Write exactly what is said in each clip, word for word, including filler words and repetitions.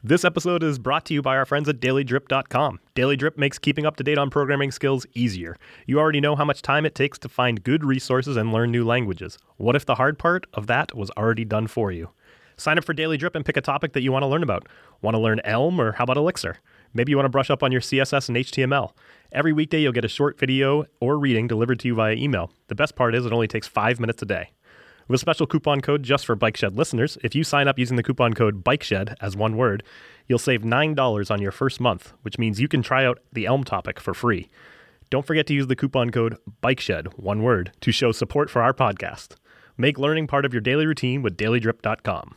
This episode is brought to you by our friends at daily drip dot com. Daily Drip makes keeping up to date on programming skills easier. You already know how much time it takes to find good resources and learn new languages. What if the hard part of that was already done for you? Sign up for Daily Drip and pick a topic that you want to learn about. Want to learn Elm, or how about Elixir? Maybe you want to brush up on your C S S and H T M L. Every weekday you'll get a short video or reading delivered to you via email. The best part is it only takes five minutes a day. With a special coupon code just for Bike Shed listeners, if you sign up using the coupon code BikeShed as one word, you'll save nine dollars on your first month, which means you can try out the Elm topic for free. Don't forget to use the coupon code BikeShed, one word, to show support for our podcast. Make learning part of your daily routine with daily drip dot com.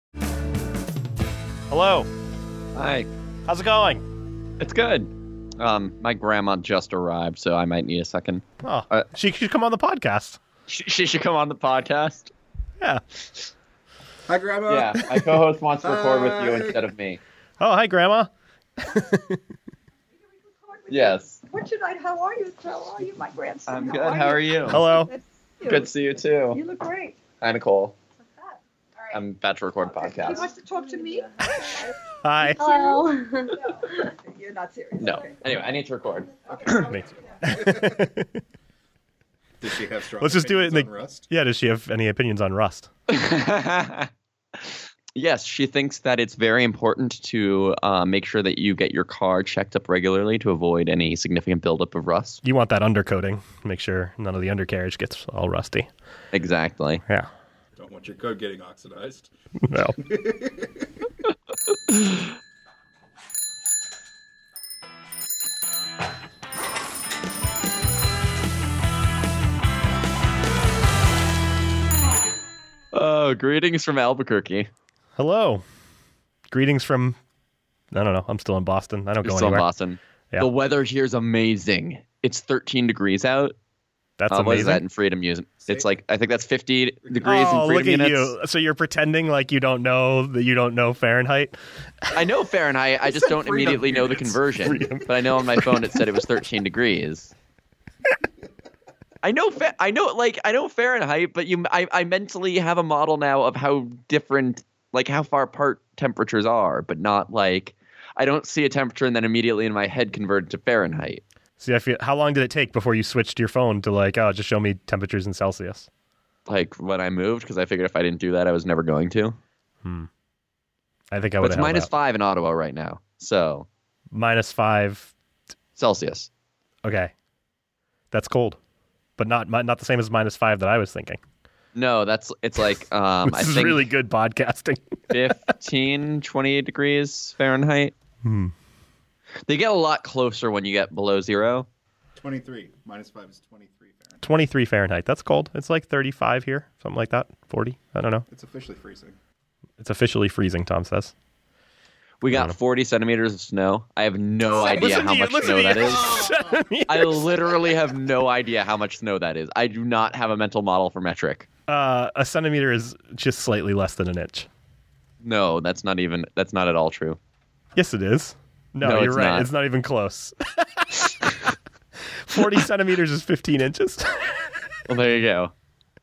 Hello. Hi. How's it going? It's good. Um, my grandma just arrived, so I might need a second. Oh, uh, she should come on the podcast. She, she should come on the podcast. Yeah. Hi, Grandma. Yeah, my co-host wants to record with you instead of me. Oh, hi, Grandma. Yes. What should I? How are you? How are you, my grandson? I'm good. How are you? Hello. Good to see you. Good to see you too. You look great. Hi, Nicole. What's that? All right. I'm about to record a He podcast. wants to talk to me. Hi. Hello. You're not serious. No. Okay. Anyway, I need to record. Me too. Does she have strong Let's just do it in opinions the- on Rust? Yeah, does she have any opinions on Rust? Yes, she thinks that it's very important to uh, make sure that you get your car checked up regularly to avoid any significant buildup of rust. You want that undercoating. Make sure none of the undercarriage gets all rusty. Exactly. Yeah. Don't want your code getting oxidized. No. Oh, greetings from Albuquerque. Hello. Greetings from, I don't know. I'm still in Boston. I don't You're go still in anywhere. Boston. Yeah. The weather here is amazing. It's thirteen degrees out. That's Uh, what is amazing. that in Freedom Units? Say- It's like, I think that's fifty degrees Oh, in look Freedom at Units. you. So you're pretending like you don't know that you don't know Fahrenheit? I know Fahrenheit. I just said don't Freedom immediately know the Units. conversion. Freedom. But I know on my phone it said it was thirteen degrees. I know, fa- I know, like I know Fahrenheit, but you, I, I mentally have a model now of how different, like how far apart temperatures are, but not like I don't see a temperature and then immediately in my head convert it to Fahrenheit. See, I feel, how long did it take before you switched your phone to like, oh, just show me temperatures in Celsius? Like when I moved, because I figured if I didn't do that, I was never going to. I think I But would it's have minus five in Ottawa right now, so Minus five. Celsius. Okay. That's cold. But not mi- not the same as minus five that I was thinking. No, that's it's like um, This I is think really good podcasting. fifteen, twenty-eight degrees Fahrenheit. Hmm. They get a lot closer when you get below zero. twenty-three. Minus five is twenty-three Fahrenheit. twenty-three Fahrenheit. That's cold. It's like thirty-five here, something like that. forty. I don't know. It's officially freezing. It's officially freezing, Tom says. We I don't know. got forty centimeters of snow. I have no idea Listen how to you, much listen snow to that you. is. Centimeters. I literally have no idea how much snow that is. I do not have a mental model for metric. Uh, a centimeter is just slightly less than an inch. No, that's not even. That's not at all true. Yes, it is. No, No, you're it's right. not. It's not even close. forty centimeters is fifteen inches. Well, there you go.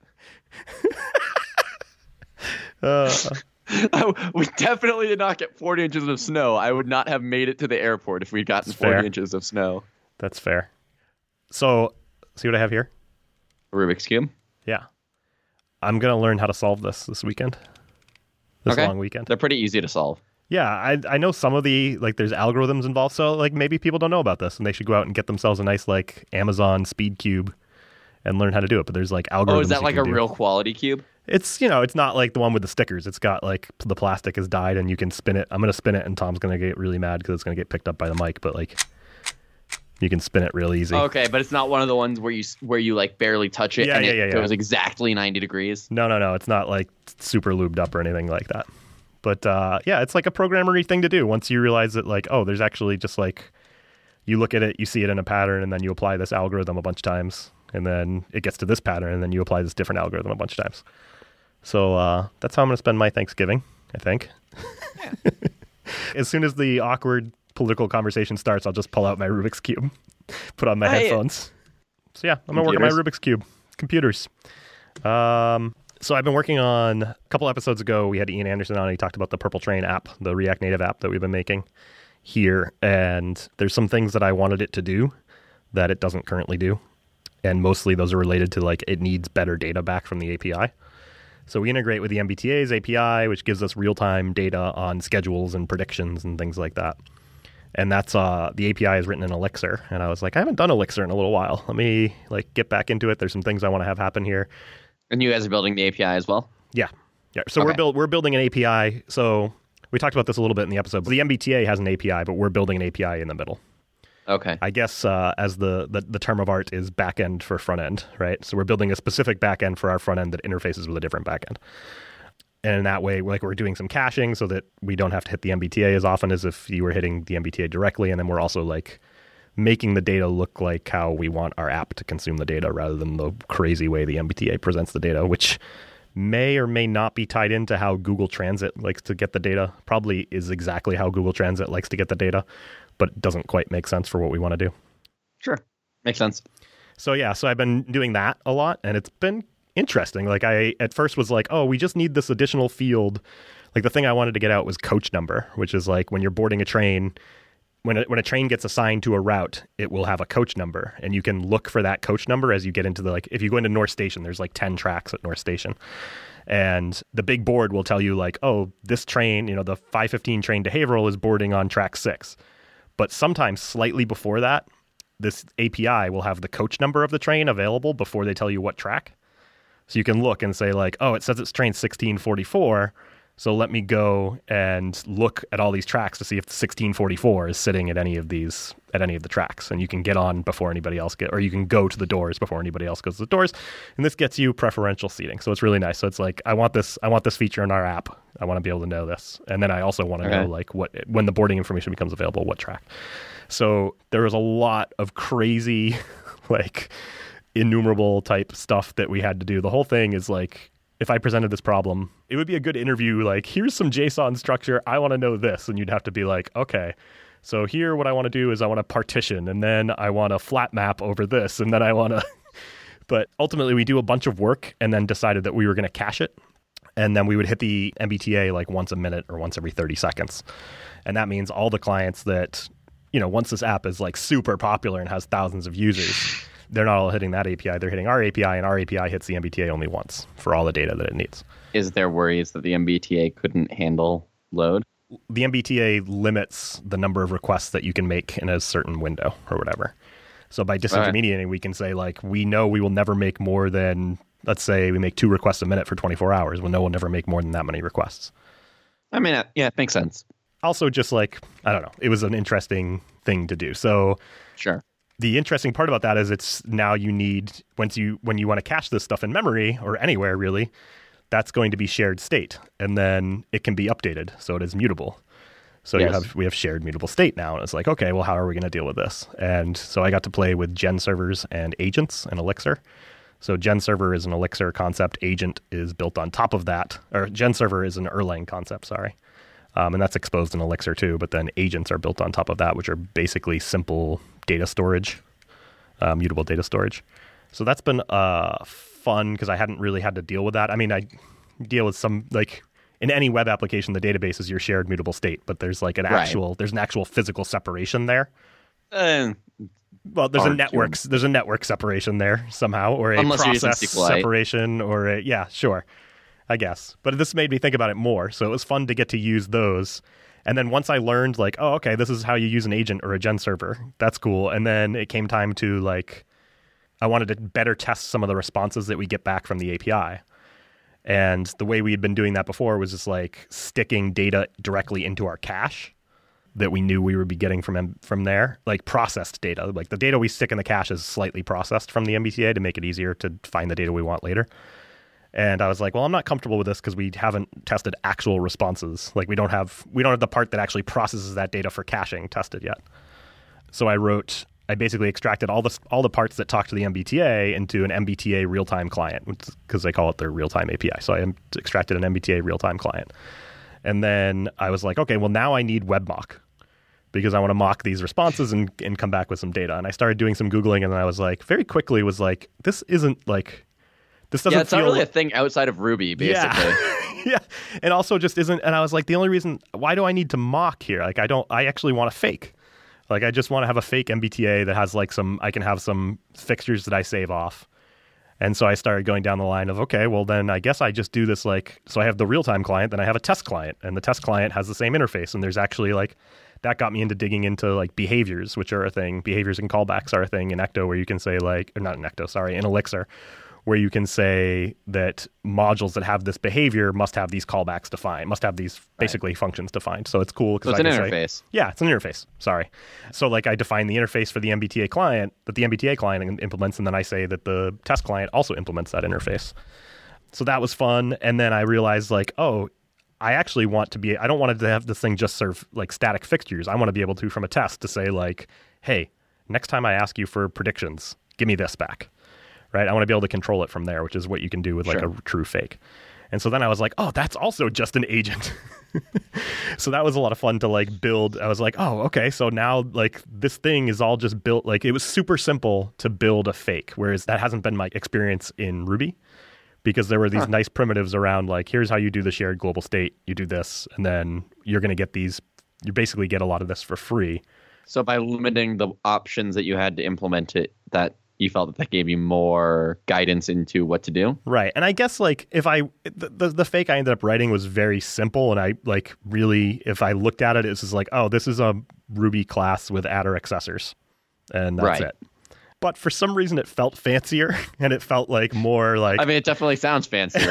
Uh, I, we definitely did not get forty inches of snow. I would not have made it to the airport if we'd gotten That's forty fair. inches of snow. that's fair. So, see what I have here? Rubik's Cube. Yeah. I'm going to learn how to solve this this weekend. This Okay. long weekend. They're pretty easy to solve. Yeah, I I know some of the, like, there's algorithms involved, so, like, maybe people don't know about this, and they should go out and get themselves a nice, like, Amazon Speed Cube and learn how to do it. But there's, like, algorithms. Oh, is that you like can a do. real quality cube? It's, you know, it's not like the one with the stickers. It's got, like, the plastic has dyed, and you can spin it. I'm going to spin it, and Tom's going to get really mad because it's going to get picked up by the mic, but, like, you can spin it real easy. Okay, but it's not one of the ones where you where you like barely touch it Yeah, and yeah, it yeah, yeah. goes exactly ninety degrees. No, no, no. It's not, like, super lubed up or anything like that. But, uh, yeah, it's like a programmery thing to do once you realize that, like, oh, there's actually just, like, you look at it, you see it in a pattern, and then you apply this algorithm a bunch of times, and then it gets to this pattern, and then you apply this different algorithm a bunch of times. So uh, that's how I'm going to spend my Thanksgiving, I think. As soon as the awkward political conversation starts, I'll just pull out my Rubik's Cube, put on my I- headphones. So yeah, I'm going to work on my Computers? Rubik's Cube. Computers. Um, So I've been working on, a couple episodes ago, we had Ian Anderson on, and he talked about the Purple Train app, the React Native app that we've been making here. And there's some things that I wanted it to do that it doesn't currently do. And mostly those are related to like, it needs better data back from the A P I. So we integrate with the M B T A's A P I, which gives us real-time data on schedules and predictions and things like that. And that's, uh, the A P I is written in Elixir. And I was like, I haven't done Elixir in a little while. Let me like get back into it. There's some things I want to have happen here. And you guys are building the A P I as well? Yeah. Yeah. So Okay. we're build, we're building an A P I. So we talked about this a little bit in the episode. But the M B T A has an A P I, but we're building an A P I in the middle. Okay. I guess uh, as the, the, the term of art is back end for front end, right? So we're building a specific back end for our front end that interfaces with a different back end. And in that way, like we're doing some caching so that we don't have to hit the M B T A as often as if you were hitting the M B T A directly. And then we're also like making the data look like how we want our app to consume the data rather than the crazy way the M B T A presents the data, which may or may not be tied into how Google Transit likes to get the data. Probably is exactly how Google Transit likes to get the data, but it doesn't quite make sense for what we want to do. Sure. Makes sense. So yeah, so I've been doing that a lot, and it's been interesting. Like I at first was like, oh, we just need this additional field. Like the thing I wanted to get out was coach number, which is like when you're boarding a train, when a, when a train gets assigned to a route, it will have a coach number, and you can look for that coach number as you get into the, like, if you go into North Station, there's like ten tracks at North Station. And the big board will tell you like, oh, this train, you know, the five fifteen train to Haverhill is boarding on track six. But sometimes slightly before that, this A P I will have the coach number of the train available before they tell you what track. So you can look and say like, oh, it says it's train sixteen forty-four. So let me go and look at all these tracks to see if the sixteen forty-four is sitting at any of these, at any of the tracks. And you can get on before anybody else get, or you can go to the doors before anybody else goes to the doors. And this gets you preferential seating. So it's really nice. So it's like, I want this, I want this feature in our app. I want to be able to know this. And then I also want to Okay. know like what, when the boarding information becomes available, what track. So there was a lot of crazy, like innumerable type stuff that we had to do. The whole thing is like, if I presented this problem, it would be a good interview. Like, here's some JSON structure. I want to know this. And you'd have to be like, okay, so here what I want to do is I want to partition, and then I want a flat map over this, and then I want to... But ultimately, we do a bunch of work and then decided that we were going to cache it. And then we would hit the M B T A like once a minute or once every thirty seconds. And that means all the clients that, you know, once this app is like super popular and has thousands of users... They're not all hitting that A P I. They're hitting our A P I, and our A P I hits the M B T A only once for all the data that it needs. Is there worries that the M B T A couldn't handle load? The M B T A limits the number of requests that you can make in a certain window or whatever. So by disintermediating, right. we can say, like, we know we will never make more than, let's say we make two requests a minute for twenty-four hours. Well, no, we'll never make more than that many requests. I mean, yeah, it makes sense. Also, just like, I don't know, it was an interesting thing to do. So Sure. The interesting part about that is it's now you need, once you, when you want to cache this stuff in memory or anywhere really, that's going to be shared state. And then it can be updated. So it is mutable. So Yes. you have, we have shared mutable state now. And it's like, okay, well, how are we going to deal with this? And so I got to play with Gen servers and agents and Elixir. So Gen server is an Elixir concept. Agent is built on top of that. Or Gen server is an Erlang concept, sorry. Um, and that's exposed in Elixir too. But then agents are built on top of that, which are basically simple data storage, uh, mutable data storage. So that's been uh, fun because I hadn't really had to deal with that. I mean, I deal with some, like in any web application, the database is your shared mutable state, but there's like an Right. actual, there's an actual physical separation there. Uh, Well, there's a Hard to- network, there's a network separation there somehow, or a Unless you're using process SQLite. separation, or a, yeah, sure, I guess. But this made me think about it more. So it was fun to get to use those. And then once I learned, like, oh, okay, this is how you use an agent or a Gen server. That's cool. And then it came time to, like, I wanted to better test some of the responses that we get back from the A P I. And the way we had been doing that before was just, like, sticking data directly into our cache that we knew we would be getting from from there, like processed data. Like the data we stick in the cache is slightly processed from the M B T A to make it easier to find the data we want later. And I was like, well, I'm not comfortable with this because we haven't tested actual responses. Like we don't have we don't have the part that actually processes that data for caching tested yet. So I wrote, I basically extracted all the all the parts that talk to the M B T A into an M B T A real-time client, because they call it their real-time A P I. So I extracted an M B T A real-time client. And then I was like, okay, well, now I need WebMock because I want to mock these responses and, and come back with some data. And I started doing some Googling, and then I was like, very quickly was like, this isn't like, This doesn't Yeah, it's feel not really a thing outside of Ruby, basically. Yeah. yeah. And also just isn't, and I was like, the only reason, why do I need to mock here? Like, I don't, I actually want a fake. Like, I just want to have a fake M B T A that has like some, I can have some fixtures that I save off. And so I started going down the line of, okay, well then I guess I just do this like, so I have the real-time client, then I have a test client, and the test client has the same interface. And there's actually like, that got me into digging into like behaviors, which are a thing. Behaviors and callbacks are a thing in Ecto where you can say like, or not in Ecto, sorry, in Elixir, where you can say that modules that have this behavior must have these callbacks defined, must have these basically right. functions defined. So it's cool. So it's I an can interface. Say, yeah, it's an interface. Sorry. So like I define the interface for the M B T A client that the M B T A client implements, and then I say that the test client also implements that interface. So that was fun. And then I realized like, oh, I actually want to be, I don't want it to have this thing just serve like static fixtures. I want to be able to, from a test, to say like, hey, next time I ask you for predictions, give me this back. Right? I want to be able to control it from there, which is what you can do with like sure. a true fake. And so then I was like, oh, that's also just an agent. So that was a lot of fun to like build. I was like, oh, okay. So now like this thing is all just built. Like it was super simple to build a fake, whereas that hasn't been my experience in Ruby, because there were these huh. nice primitives around like, here's how you do the shared global state. You do this, and then you're going to get these, you basically get a lot of this for free. So by limiting the options that you had to implement it, that you felt that that gave you more guidance into what to do? Right. And I guess like if I, the, the, the fake I ended up writing was very simple. And I like really, if I looked at it, it's just like, oh, this is a Ruby class with adder accessors. And that's right. it. But for some reason it felt fancier, and it felt like more like... I mean, it definitely sounds fancier.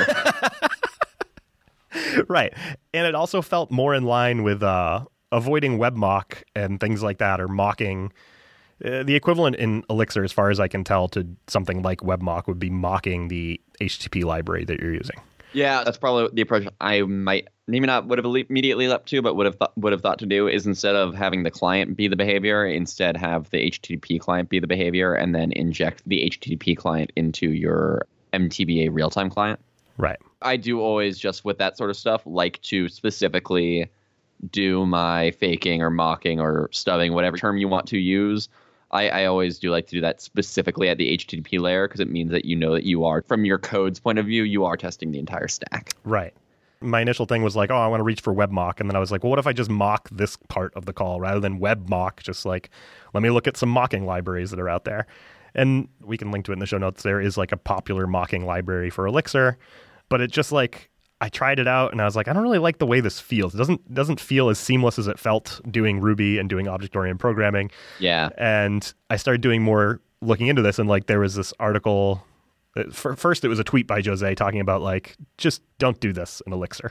Right. And it also felt more in line with uh, avoiding web mock and things like that, or mocking... Uh, the equivalent in Elixir, as far as I can tell, to something like WebMock would be mocking the H T T P library that you're using. Yeah, that's probably the approach I might maybe not would have immediately leapt to, but would have th- would have thought to do is instead of having the client be the behavior, instead have the H T T P client be the behavior, and then inject the H T T P client into your M T B A real-time client. Right. I do always, just with that sort of stuff, like to specifically do my faking or mocking or stubbing, whatever term you want to use. I, I always do like to do that specifically at the H T T P layer, because it means that you know that you are, from your code's point of view, you are testing the entire stack. Right. My initial thing was like, oh, I want to reach for web mock. And then I was like, well, what if I just mock this part of the call rather than web mock? Just like, let me look at some mocking libraries that are out there. And we can link to it in the show notes. There is like a popular mocking library for Elixir, but it just like, I tried it out and I was like, I don't really like the way this feels. It doesn't doesn't feel as seamless as it felt doing Ruby and doing object-oriented programming. Yeah. And I started doing more looking into this, and like there was this article. For, first, it was a tweet by Jose talking about like, just don't do this in Elixir.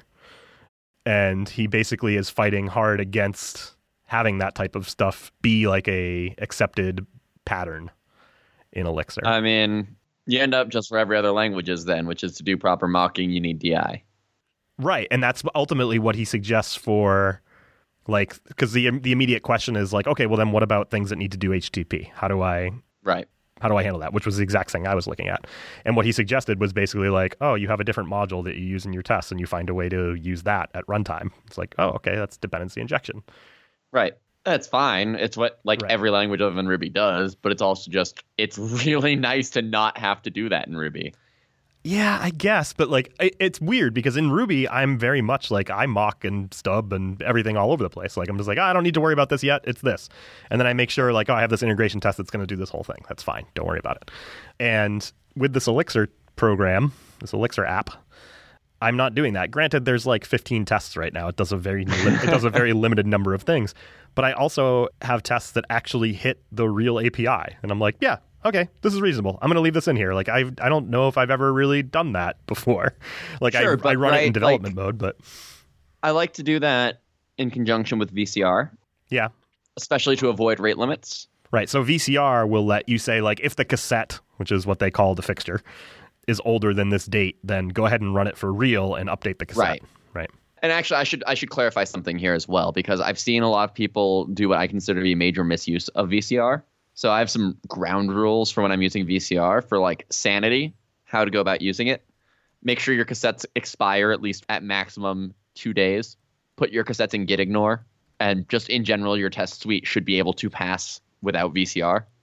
And he basically is fighting hard against having that type of stuff be like a accepted pattern in Elixir. I mean, you end up just for every other languages then, which is to do proper mocking, you need D I. Right, and that's ultimately what he suggests for, like, because the the immediate question is like, okay, well then what about things that need to do H T T P? How do I right? How do I handle that? Which was the exact thing I was looking at. And what he suggested was basically like, oh, you have a different module that you use in your tests, and you find a way to use that at runtime. It's like, oh, okay, that's dependency injection. Right. That's fine. It's what like right. every language other than Ruby does, but it's also just, it's really nice to not have to do that in Ruby. Yeah, I guess, but like it's weird because in Ruby, I'm very much like I mock and stub and everything all over the place. Like I'm just like, oh, I don't need to worry about this yet. It's this. And then I make sure like, oh, I have this integration test that's going to do this whole thing. That's fine. Don't worry about it. And with this Elixir program, this Elixir app, I'm not doing that. Granted, there's like fifteen tests right now. It does a very li- it does a very limited number of things. But I also have tests that actually hit the real A P I. And I'm like, yeah, okay, this is reasonable. I'm going to leave this in here. Like, I I don't know if I've ever really done that before. Like, sure, I, I run right, it in development like, mode, but... I like to do that in conjunction with V C R. Yeah. Especially to avoid rate limits. Right, so V C R will let you say, like, if the cassette, which is what they call the fixture, is older than this date, then go ahead and run it for real and update the cassette. Right. Right. And actually, I should I should clarify something here as well, because I've seen a lot of people do what I consider to be major misuse of V C R. So I have some ground rules for when I'm using V C R for like sanity, how to go about using it. Make sure your cassettes expire at least at maximum two days. Put your cassettes in gitignore. And just in general, your test suite should be able to pass without V C R.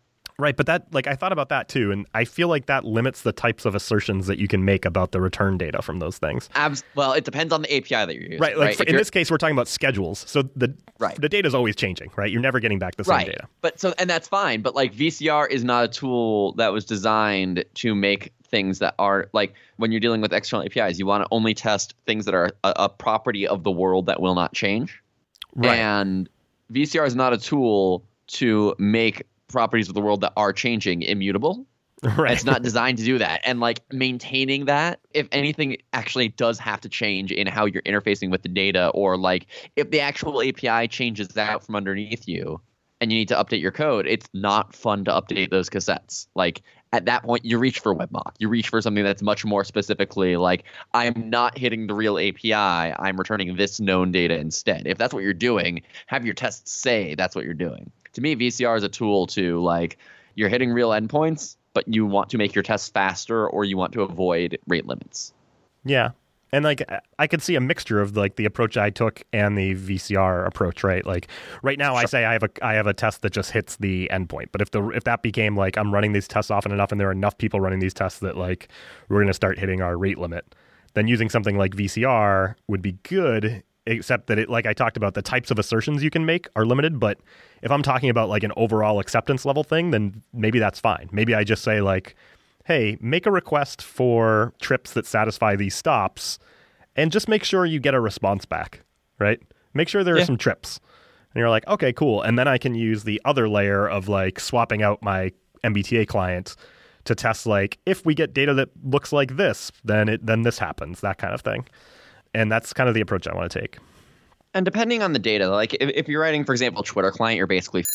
Right, but that, like, I thought about that too, and I feel like that limits the types of assertions that you can make about the return data from those things. Abs- well, it depends on the A P I that you're using. Right, like right? for, in this case, we're talking about schedules, so the Right. the data is always changing, right? You're never getting back the same right. data. But so, and that's fine. But like V C R is not a tool that was designed to make things that are like when you're dealing with external A P Is, you want to only test things that are a, a property of the world that will not change. Right. And V C R is not a tool to make properties of the world that are changing immutable. Right. It's not designed to do that. And like maintaining that, if anything actually does have to change in how you're interfacing with the data, or like if the actual A P I changes out from underneath you and you need to update your code, it's not fun to update those cassettes. Like at that point, you reach for WebMock. You reach for something that's much more specifically like, I'm not hitting the real A P I. I'm returning this known data instead. If that's what you're doing, have your tests say that's what you're doing. To me, V C R is a tool to like, you're hitting real endpoints, but you want to make your tests faster or you want to avoid rate limits. Yeah. And like I could see a mixture of like the approach I took and the V C R approach, right? Like right now, sure. I say I have a I have a test that just hits the endpoint. But if the if that became like I'm running these tests often enough, and there are enough people running these tests that like we're going to start hitting our rate limit, then using something like V C R would be good. Except that it, like I talked about, the types of assertions you can make are limited. But if I'm talking about like an overall acceptance level thing, then maybe that's fine. Maybe I just say like, hey, make a request for trips that satisfy these stops and just make sure you get a response back, right? Make sure there are yeah. some trips. And you're like, okay, cool. And then I can use the other layer of like swapping out my M B T A client to test like, if we get data that looks like this, then it then this happens, that kind of thing. And that's kind of the approach I want to take. And depending on the data, like if, if you're writing, for example, Twitter client, you're basically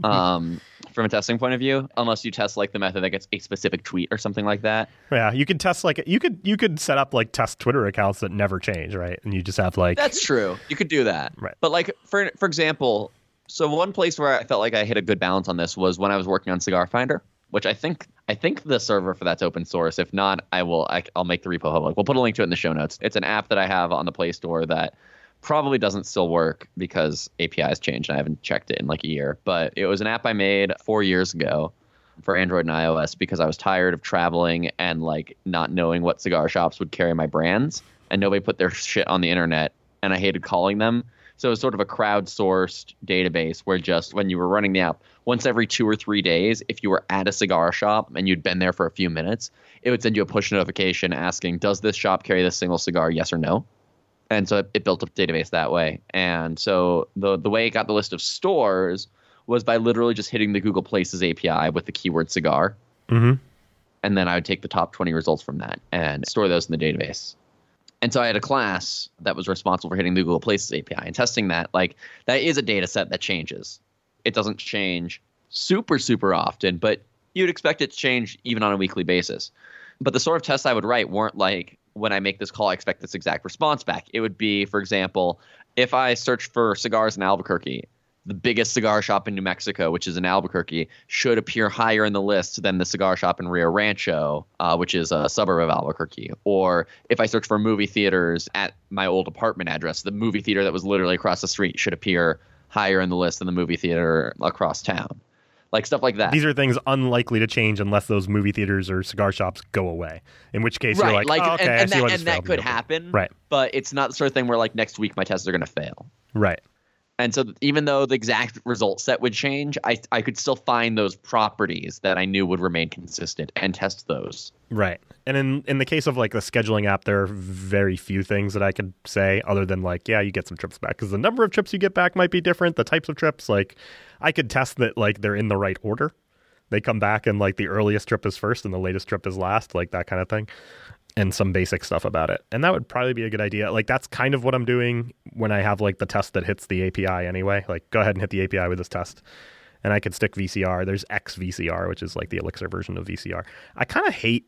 um, from a testing point of view, unless you test like the method that gets a specific tweet or something like that. Yeah, you could test like you could you could set up like test Twitter accounts that never change, right? And you just have like that's true. You could do that, right? But like for for example, so one place where I felt like I hit a good balance on this was when I was working on Cigar Finder, which I think I think the server for that's open source. If not, I will I, I'll make the repo public. We'll put a link to it in the show notes. It's an app that I have on the Play Store that probably doesn't still work because A P Is changed. I haven't checked it in like a year, but it was an app I made four years ago for Android and iOS because I was tired of traveling and like not knowing what cigar shops would carry my brands, and nobody put their shit on the internet, and I hated calling them. So it was sort of a crowdsourced database where just when you were running the app, once every two or three days, if you were at a cigar shop and you'd been there for a few minutes, it would send you a push notification asking, does this shop carry this single cigar, yes or no? And so it, it built a database that way. And so the the way it got the list of stores was by literally just hitting the Google Places A P I with the keyword cigar. Mm-hmm. And then I would take the top twenty results from that and store those in the database. And so I had a class that was responsible for hitting the Google Places A P I and testing that. Like, that is a data set that changes. It doesn't change super, super often, but you'd expect it to change even on a weekly basis. But the sort of tests I would write weren't like, when I make this call, I expect this exact response back. It would be, for example, if I search for cigars in Albuquerque, the biggest cigar shop in New Mexico, which is in Albuquerque, should appear higher in the list than the cigar shop in Rio Rancho, uh, which is a suburb of Albuquerque. Or if I search for movie theaters at my old apartment address, the movie theater that was literally across the street should appear higher in the list than the movie theater across town. Like stuff like that. These are things unlikely to change unless those movie theaters or cigar shops go away. In which case right, you're like, like oh, okay, and, I and see that, what and that could happen. Right. But it's not the sort of thing where like next week my tests are going to fail. Right. And so even though the exact result set would change, I I could still find those properties that I knew would remain consistent and test those. Right. And in, in the case of like the scheduling app, there are very few things that I could say other than like, yeah, you get some trips back because the number of trips you get back might be different. The types of trips, like I could test that like they're in the right order. They come back and like the earliest trip is first and the latest trip is last, like that kind of thing. And some basic stuff about it. And that would probably be a good idea. Like that's kind of what I'm doing when I have like the test that hits the A P I anyway. Like go ahead and hit the A P I with this test. And I could stick V C R. There's X V C R, which is like the Elixir version of V C R. I kind of hate,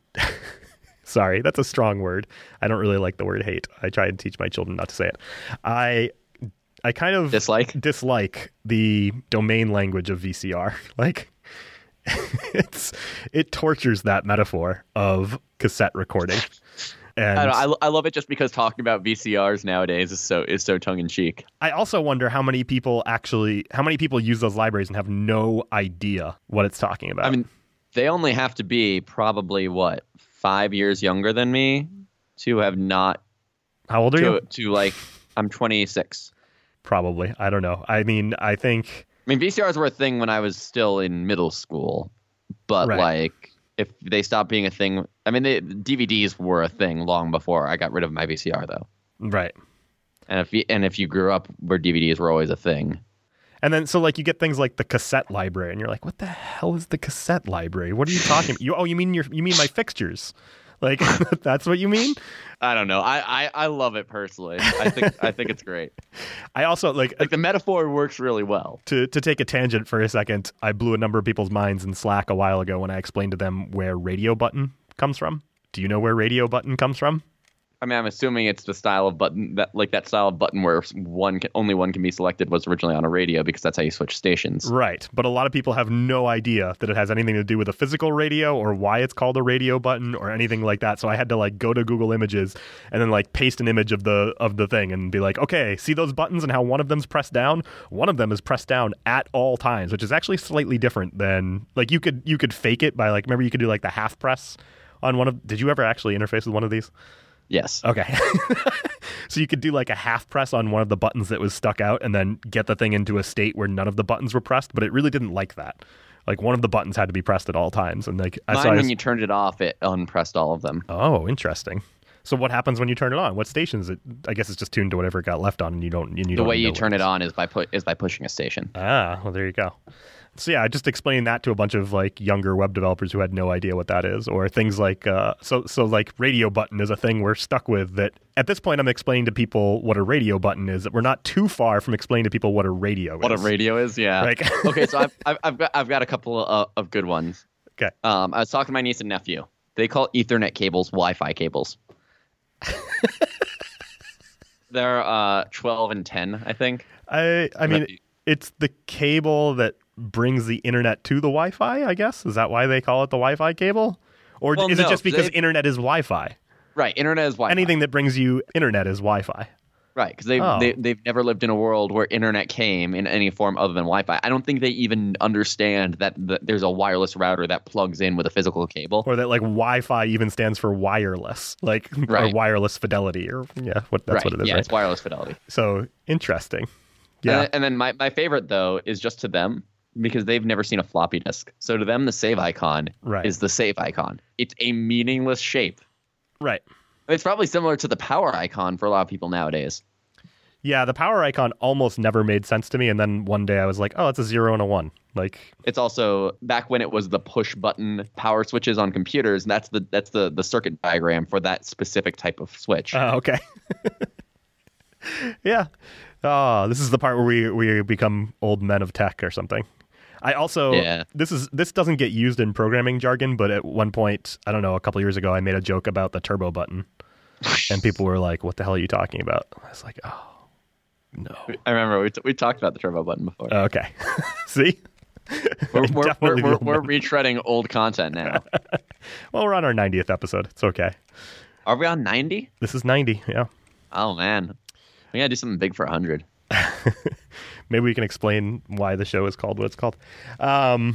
sorry, that's a strong word. I don't really like the word hate. I try and teach my children not to say it. I I kind of dislike dislike the domain language of V C R. Like it's it tortures that metaphor of cassette recording. And I, don't know, I, I love it just because talking about V C Rs nowadays is so is so tongue in cheek. I also wonder how many people actually, how many people use those libraries and have no idea what it's talking about. I mean, they only have to be probably what five years younger than me to have not. How old are to, you? To like, I'm twenty-six. Probably. I don't know. I mean, I think. I mean, V C Rs were a thing when I was still in middle school, but Right. like, if they stopped being a thing, I mean, they, D V Ds were a thing long before I got rid of my V C R, though. Right. And if you, and if you grew up where D V Ds were always a thing. And then, so like you get things like the cassette library, and you're like, "What the hell is the cassette library? What are you talking? you oh, you mean your you mean my fixtures? Like that's what you mean?" I don't know. I, I, I love it personally. I think I think it's great. I also like Like the metaphor works really well. to to take a tangent for a second. I blew a number of people's minds in Slack a while ago when I explained to them where radio button comes from. Do you know where radio button comes from? I mean, I'm assuming it's the style of button that like that style of button where one can, only one can be selected was originally on a radio because that's how you switch stations. Right, but a lot of people have no idea that it has anything to do with a physical radio or why it's called a radio button or anything like that. So I had to like go to Google Images and then like paste an image of the of the thing and be like, okay, see those buttons and how one of them's pressed down? One of them is pressed down at all times, which is actually slightly different than like you could you could fake it by like remember you could do like the half press on one of. Did you ever actually interface with one of these? Yes. Okay. So you could do like a half press on one of the buttons that was stuck out and then get the thing into a state where none of the buttons were pressed, but it really didn't like that. Like one of the buttons had to be pressed at all times. And like I Mine, saw when his- you turned it off, it unpressed all of them. Oh, interesting. So what happens when you turn it on? What station is it? I guess it's just tuned to whatever it got left on and you don't and you The don't way you know turn what it is. on is by put is by pushing a station. Ah, well there you go. So yeah, I just explained that to a bunch of like younger web developers who had no idea what that is, or things like uh, so so like radio button is a thing we're stuck with. That at this point I'm explaining to people what a radio button is. That we're not too far from explaining to people what a radio What a is. radio is, yeah. Like- Okay, so I've, I've I've got I've got a couple of, of good ones. Okay. Um, I was talking to my niece and nephew. They call Ethernet cables Wi-Fi cables. They're uh twelve and ten, I think. I I mean Right. it's the cable that brings the internet to the Wi-Fi. I guess is that why they call it the Wi-Fi cable, or Well, is it no, just because they- internet is Wi-Fi? Right, internet is Wi-Fi. Anything that brings you internet is Wi-Fi. Right, because they, Oh. they, they've never lived in a world where internet came in any form other than Wi-Fi. I don't think they even understand that the, there's a wireless router that plugs in with a physical cable. Or that like Wi-Fi even stands for wireless, like or Right. wireless fidelity, or yeah, what that's right. what it is, Yeah, right? it's wireless fidelity. So interesting. Yeah, And, and then my, my favorite, though, is just to them, because they've never seen a floppy disk. So to them, the save icon Right. is the save icon. It's a meaningless shape. right. It's probably similar to the power icon for a lot of people nowadays. Yeah, the power icon almost never made sense to me, and then one day I was like, oh, it's a zero and a one. Like, It's also back when it was the push button power switches on computers. And that's the that's the the circuit diagram for that specific type of switch. oh, okay. Yeah. Oh, this is the part where we we become old men of tech or something. I also Yeah. this is this doesn't get used in programming jargon, but at one point, I don't know, a couple years ago, I made a joke about the turbo button, and people were like, "What the hell are you talking about?" I was like, "Oh, no." I remember we, t- we talked about the turbo button before. Okay. See, we're, I we're, we're, definitely we're, will we're know. retreading old content now. Well, we're on our ninetieth episode. It's okay. Are we on ninety? This is ninety. Yeah. Oh, man. We got to do something big for one hundred. Maybe we can explain why the show is called what it's called. Um,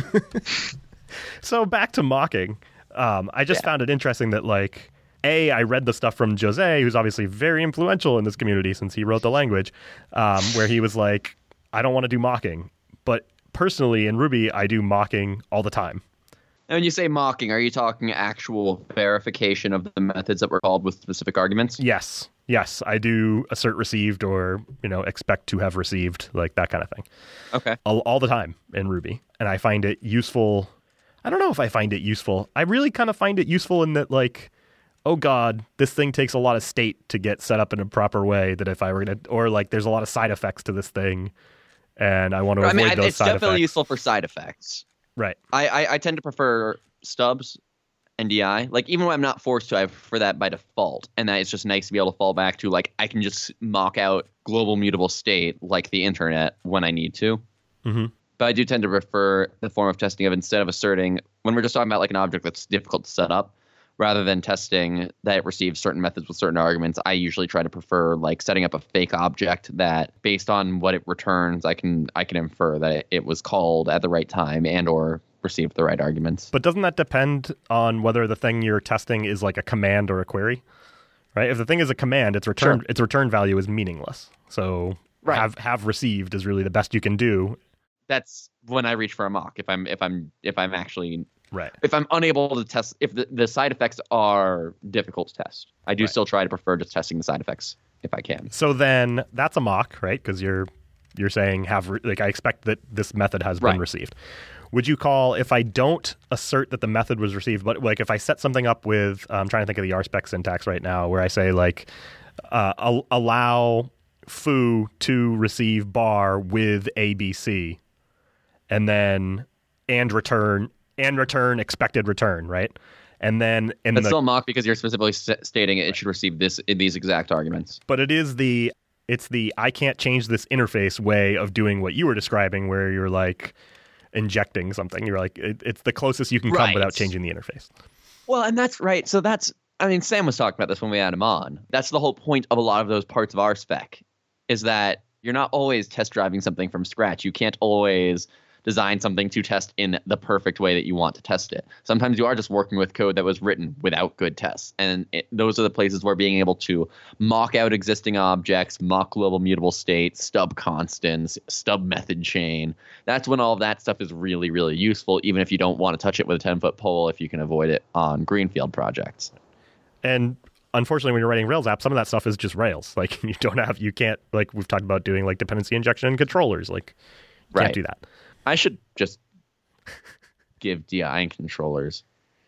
so back to mocking. Um, I just Yeah. found it interesting that, like, A, I read the stuff from Jose, who's obviously very influential in this community since he wrote the language, um, where he was like, I don't want to do mocking. But personally, in Ruby, I do mocking all the time. And when you say mocking, are you talking actual verification of the methods that were called with specific arguments? Yes. Yes, I do assert received or, you know, expect to have received, like that kind of thing. Okay. all, all the time in Ruby. And I find it useful. I don't know if I find it useful. I really kind of find it useful in that, like, oh God, this thing takes a lot of state to get set up in a proper way that if I were going to, or like there's a lot of side effects to this thing and I want to I avoid mean, I- those it's side definitely effects. useful for side effects. Right. I, I, I tend to prefer stubs and D I. Like, even when I'm not forced to, I prefer that by default. And that it's just nice to be able to fall back to, like, I can just mock out global mutable state like the internet when I need to. Mm-hmm. But I do tend to prefer the form of testing of instead of asserting, when we're just talking about, like, an object that's difficult to set up, rather than testing that it receives certain methods with certain arguments, I usually try to prefer like setting up a fake object that based on what it returns, I can I can infer that it was called at the right time and or received the right arguments. But doesn't that depend on whether the thing you're testing is like a command or a query? Right? If the thing is a command, its return Sure. its return value is meaningless. So Right. have have received is really the best you can do. That's when I reach for a mock. If I'm if I'm if I'm actually Right. if I'm unable to test, if the, the side effects are difficult to test, I do Right. still try to prefer just testing the side effects if I can. So then that's a mock, right? Because you're you're saying have re- like I expect that this method has been Right. received. Would you call if I don't assert that the method was received, but like if I set something up with I'm trying to think of the R spec syntax right now, where I say like uh, al- allow foo to receive bar with A B C, and then and return and return expected return, right? And then in That's the still a mock because you're specifically s- stating it should receive this these exact arguments. but it is the it's the I can't change this interface way of doing what you were describing, where you're like injecting something. You're like it, it's the closest you can come Right. without changing the interface. Well, and that's right. So that's, I mean, Sam was talking about this when we had him on. That's the whole point of a lot of those parts of our spec, is that you're not always test driving something from scratch. You can't always design something to test in the perfect way that you want to test it. Sometimes you are just working with code that was written without good tests. And it, those are the places where being able to mock out existing objects, mock global mutable states, stub constants, stub method chain, that's when all of that stuff is really, really useful, even if you don't want to touch it with a ten-foot pole, if you can avoid it on greenfield projects. And unfortunately, when you're writing Rails apps, some of that stuff is just Rails. Like you don't have, you can't, like we've talked about doing like dependency injection and controllers. Like you Right. can't do that. I should just give D I controllers.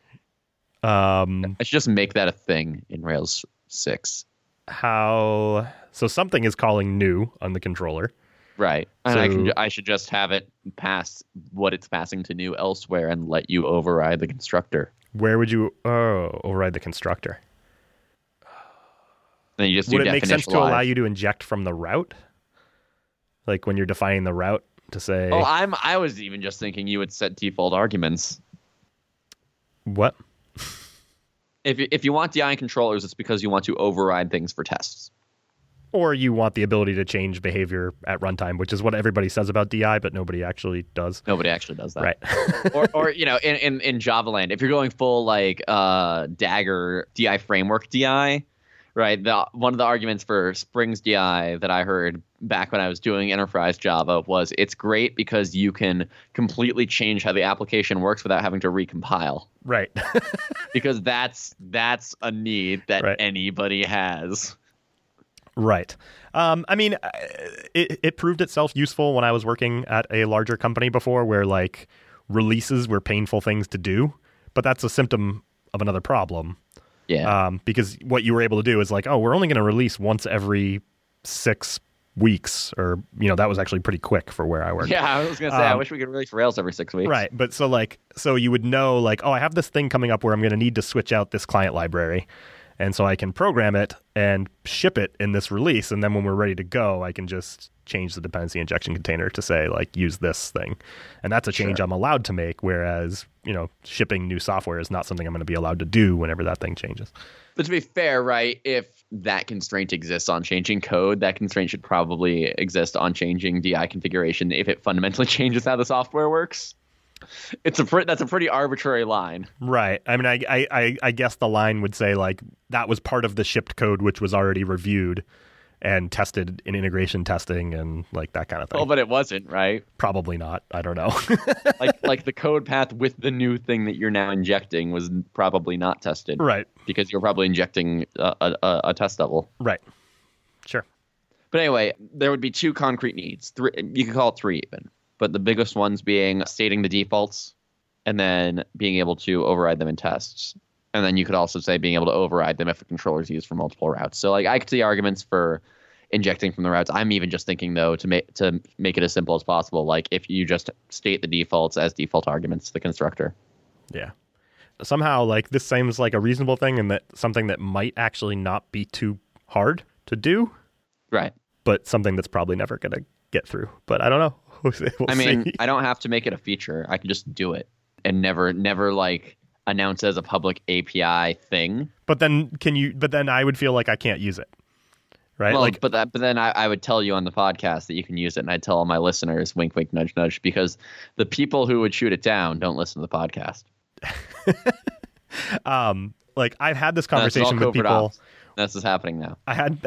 Um, I should just make that a thing in Rails six. how, so something is calling new on the controller. Right. And I, So- can, I should just have it pass what it's passing to new elsewhere and let you override the constructor. Where would you, oh, override the constructor? Then you just Would do it make sense to definition allow live. you to inject from the route? Like when you're defining the route to say, Oh, I'm. I was even just thinking you would set default arguments. what? If you, if you want D I controllers, it's because you want to override things for tests. Or you want the ability to change behavior at runtime, which is what everybody says about D I, but nobody actually does. Nobody actually does that. Right. or, or you know, in, in, in Java land, if you're going full like uh, Dagger D I framework D I, right? The one of the arguments for Springs D I that I heard back when I was doing enterprise Java was it's great because you can completely change how the application works without having to recompile. Right. Because that's that's a need that Right. anybody has. Right. Um, I mean, uh, it, it proved itself useful when I was working at a larger company before, where like releases were painful things to do, but that's a symptom of another problem. Yeah. Um, because what you were able to do is like, oh, we're only going to release once every six weeks, or you know, that was actually pretty quick for where I worked. yeah, I was gonna say I um, wish we could release Rails every six weeks. Right. But so like, so you would know like, oh, I have this thing coming up where I'm going to need to switch out this client library. And so I can program it and ship it in this release. And then when we're ready to go, I can just change the dependency injection container to say, like, use this thing. And that's a change Sure. I'm allowed to make. Whereas, you know, shipping new software is not something I'm going to be allowed to do whenever that thing changes. But to be fair, right, if that constraint exists on changing code, that constraint should probably exist on changing D I configuration if it fundamentally changes how the software works. It's a pre- that's a pretty arbitrary line. Right. I mean, I, I, I- I guess the line would say, like, that was part of the shipped code, which was already reviewed and tested in integration testing and, like, that kind of thing. Well, but it wasn't, right? Probably not. I don't know. Like like the code path with the new thing that you're now injecting was probably not tested. Right. Because you're probably injecting a, a, a test double. Right. Sure. But anyway, there would be two concrete needs. Three, you could call it three even. But the biggest ones being stating the defaults and then being able to override them in tests. And then you could also say being able to override them if the controller is used for multiple routes. So like I could see arguments for injecting from the routes. I'm even just thinking though to make to make it as simple as possible. Like if you just state the defaults as default arguments to the constructor. Yeah. Somehow, like, this seems like a reasonable thing and that something that might actually not be too hard to do, Right. but something that's probably never going to get through. But I don't know. We'll I mean, see. I don't have to make it a feature. I can just do it and never, never like announce it as a public A P I thing. But then can you? But then I would feel like I can't use it, right? Well, like, but that, but then I, I would tell you on the podcast that you can use it, and I'd tell all my listeners, wink, wink, nudge, nudge, because the people who would shoot it down don't listen to the podcast. um, like I've had this And that's all conversation with covert people. ops. This is happening now. I had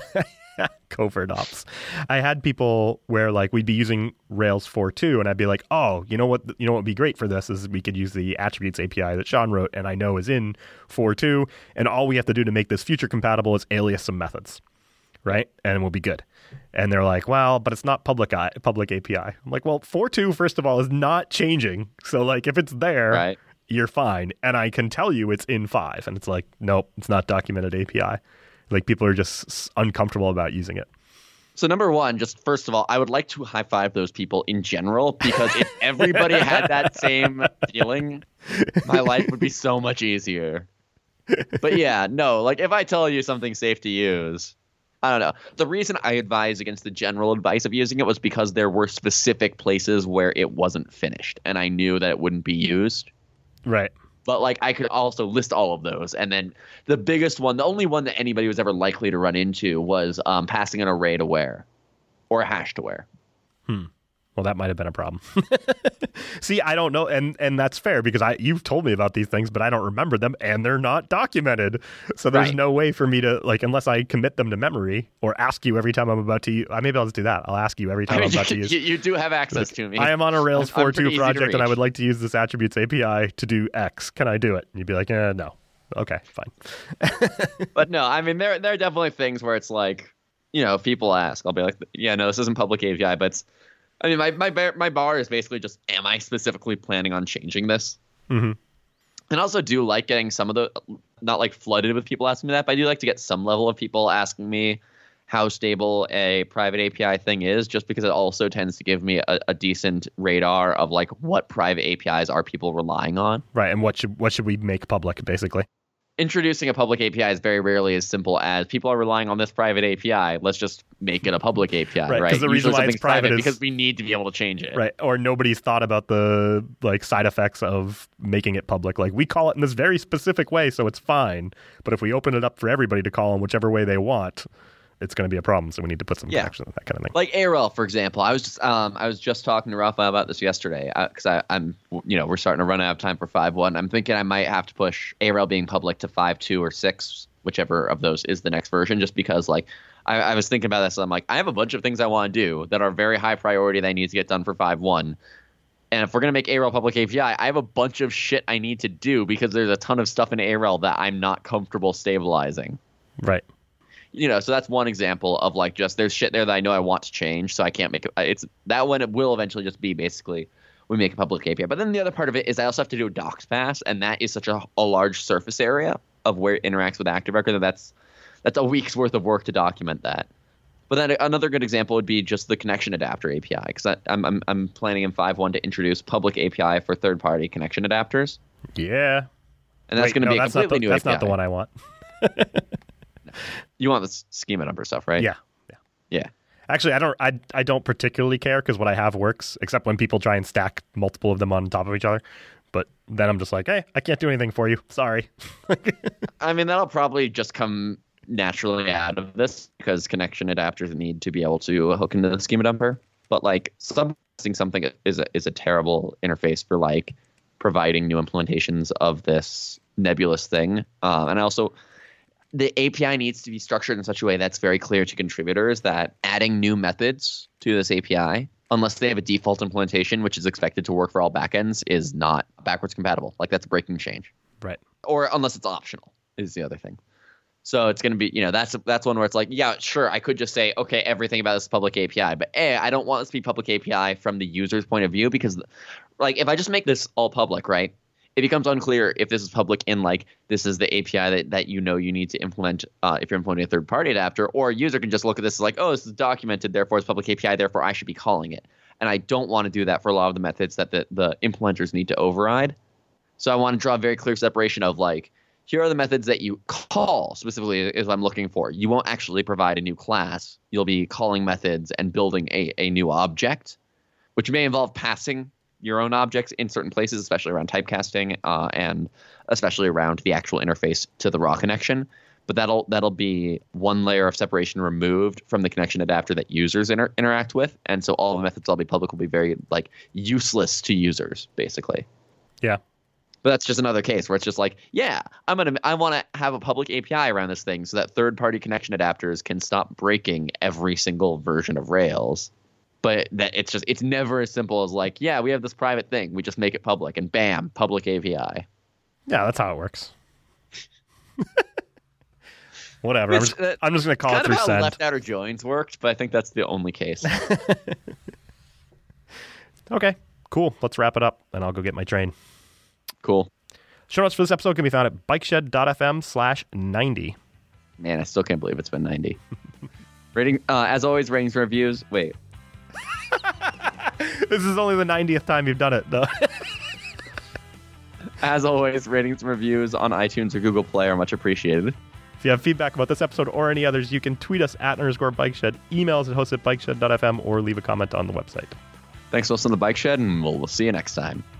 covert ops. I had people where like we'd be using Rails four point two, and I'd be like, oh, you know what? You know what would be great for this is we could use the attributes A P I that Sean wrote, and I know is in four point two, and all we have to do to make this future compatible is alias some methods, right? And we'll be good. And they're like, well, but it's not public I, public A P I. I'm like, well, four point two first of all is not changing, so like if it's there, Right. you're fine. And I can tell you it's in five, and it's like, nope, it's not documented A P I. Like people are just s- uncomfortable about using it. So number one, just first of all, I would like to high five those people in general, because if everybody had that same feeling, my life would be so much easier. But yeah, no, like if I tell you something's safe to use, I don't know. The reason I advise against the general advice of using it was because there were specific places where it wasn't finished, and I knew that it wouldn't be used. Right. But like I could also list all of those, and then the biggest one, the only one that anybody was ever likely to run into, was um, passing an array to where, or a hash to where. Hmm. Well, that might have been a problem. See, I don't know, and and that's fair because I you've told me about these things, but I don't remember them, and they're not documented. So there's Right. no way for me to like unless I commit them to memory or ask you every time I'm about to. use. Maybe I'll just do that. I'll ask you every time I mean, I'm about you, to use. you, you do have access to me. I am on a Rails I'm- I'm four point two pretty easy to project, and I reach. would like to use this attributes A P I to do X. Can I do it? And you'd be like, eh, no. Okay, fine. But no, I mean, there there are definitely things where it's like, you know, if people ask, I'll be like, yeah, no, this isn't public A P I, but it's, I mean, my my bar, my bar is basically just, am I specifically planning on changing this? hmm And I also do like getting some of the, not like flooded with people asking me that, but I do like to get some level of people asking me how stable a private A P I thing is, just because it also tends to give me a, a decent radar of like what private A P Is are people relying on. Right, and what should what should we make public, basically? Introducing a public A P I is very rarely as simple as people are relying on this private A P I. Let's just make it a public A P I, Right, right? 'cause the reason Usually why it's something's private is- because we need to be able to change it. Right, or nobody's thought about the like side effects of making it public. Like we call it in this very specific way, so it's fine. But if we open it up for everybody to call in whichever way they want, it's going to be a problem. So we need to put some Yeah. protection on that kind of thing. Like A R L, for example, I was just um I was just talking to Rafael about this yesterday because I I'm you know we're starting to run out of time for five one. I'm thinking I might have to push A R L being public to five two or six, whichever of those is the next version, just because like I, I was thinking about this. And I'm like, I have a bunch of things I want to do that are very high priority that I need to get done for five one. And if we're going to make A R L public A P I, I have a bunch of shit I need to do because there's a ton of stuff in A R L that I'm not comfortable stabilizing. Right. You know, so that's one example of like just there's shit there that I know I want to change, so I can't make it. It's that one. It will eventually just be basically we make a public A P I. But then the other part of it is I also have to do a docs pass, and that is such a, a large surface area of where it interacts with Active Record that that's that's a week's worth of work to document that. But then another good example would be just the connection adapter A P I, because I'm I'm I'm planning in five one to introduce public A P I for third party connection adapters, Yeah. and that's Wait, going to no, be a that's not completely the, new That's A P I. not the one I want. You want the s- schema number stuff, right? Yeah. Yeah. Yeah. Actually, I don't. I I don't particularly care because what I have works, except when people try and stack multiple of them on top of each other. But then I'm just like, hey, I can't do anything for you. Sorry. I mean, that'll probably just come naturally out of this because connection adapters need to be able to hook into the schema dumper. But like subsing something is a, is a terrible interface for like providing new implementations of this nebulous thing. Um, and also the A P I needs to be structured in such a way that's very clear to contributors that adding new methods to this A P I, unless they have a default implementation, which is expected to work for all backends, is not backwards compatible. Like that's a breaking change. Right. Or unless it's optional is the other thing. So it's going to be, you know, that's that's one where it's like, yeah, sure, I could just say, okay, everything about this is public A P I, but A, I don't want this to be public A P I from the user's point of view because, like, if I just make this all public, right, it becomes unclear if this is public in, like, this is the A P I that, that you know you need to implement uh, if you're implementing a third-party adapter, or a user can just look at this as like, oh, this is documented, therefore it's public A P I, therefore I should be calling it. And I don't want to do that for a lot of the methods that the, the implementers need to override. So I want to draw a very clear separation of, like, here are the methods that you call, specifically is what I'm looking for. You won't actually provide a new class. You'll be calling methods and building a, a new object, which may involve passing your own objects in certain places, especially around typecasting uh, and especially around the actual interface to the raw connection. But that'll that'll be one layer of separation removed from the connection adapter that users inter- interact with, and so all the methods that'll be public will be very like useless to users, basically. Yeah. But that's just another case where it's just like, yeah, I'm gonna I want to have a public A P I around this thing so that third-party connection adapters can stop breaking every single version of Rails. But that it's just it's never as simple as like, yeah, we have this private thing, we just make it public, and bam, public A P I. Yeah, that's how it works. Whatever. I'm just, I'm just going to call it kind through of how send. left outer joins worked, but I think that's the only case. Okay, cool. Let's wrap it up, and I'll go get my train. Cool. Show notes for this episode can be found at bikeshed.fm slash 90. Man, I still can't believe it's been ninety. Rating, uh, as always, ratings and reviews. Wait. This is only the ninetieth time you've done it, though. As always, ratings and reviews on iTunes or Google Play are much appreciated. If you have feedback about this episode or any others, you can tweet us at underscore bikeshed, email us at host at bikeshed.fm, or leave a comment on the website. Thanks for listening to the Bike Shed, and we'll, we'll see you next time.